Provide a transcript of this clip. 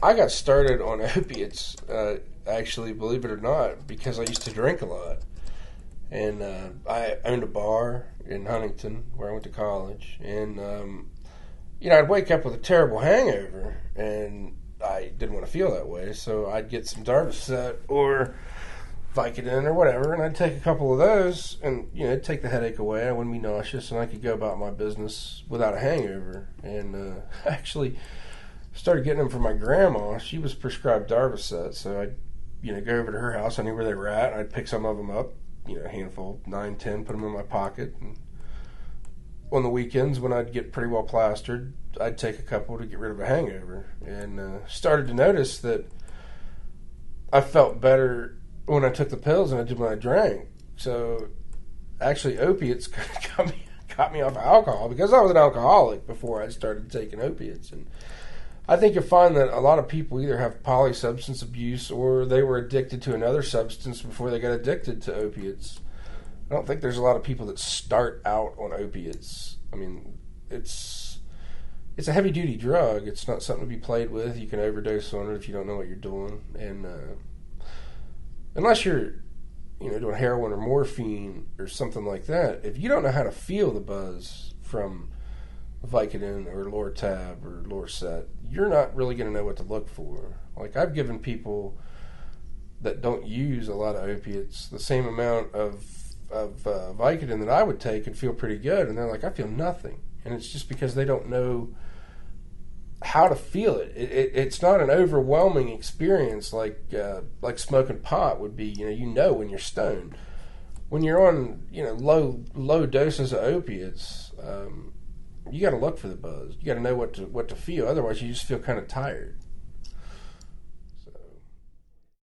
I got started on opiates, actually, believe it or not, because I used to drink a lot. And I owned a bar in Huntington where I went to college. And, I'd wake up with a terrible hangover, and I didn't want to feel that way. So I'd get some Darvocet or Vicodin or whatever, and I'd take a couple of those and, take the headache away. I wouldn't be nauseous, and I could go about my business without a hangover. And actually started getting them from my grandma. She was prescribed Darvocet, so I'd, go over to her house. I knew where they were at. I'd pick some of them up, a handful, 9, 10, put them in my pocket. And on the weekends, when I'd get pretty well plastered, I'd take a couple to get rid of a hangover. And started to notice that I felt better when I took the pills than I did when I drank. So actually, opiates got me off of alcohol, because I was an alcoholic before I started taking opiates. And I think you'll find that a lot of people either have polysubstance abuse or they were addicted to another substance before they got addicted to opiates. I don't think there's a lot of people that start out on opiates. I mean, it's a heavy-duty drug. It's not something to be played with. You can overdose on it if you don't know what you're doing. And unless you're, doing heroin or morphine or something like that, if you don't know how to feel the buzz from Vicodin or Lortab or Lorcet, you're not really going to know what to look for. Like, I've given people that don't use a lot of opiates the same amount of Vicodin that I would take and feel pretty good, and they're like, I feel nothing. And it's just because they don't know how to feel it. It's not an overwhelming experience like smoking pot would be. When you're stoned. When you're on low doses of opiates, you got to look for the buzz. You got to know what to feel. Otherwise, you just feel kind of tired.